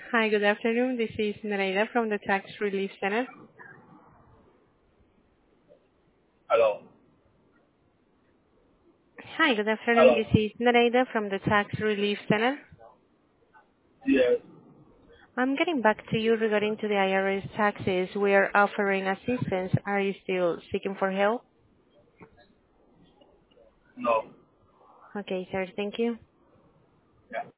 Hi, good afternoon. This is Nereida from the Tax Relief Center. Hello. Hi, good afternoon. Hello. This is Nereida from the Tax Relief Center. Yes. I'm getting back to you regarding to the IRS taxes. We are offering assistance. Are you still seeking for help? No. Okay, sir. Thank you. Yeah.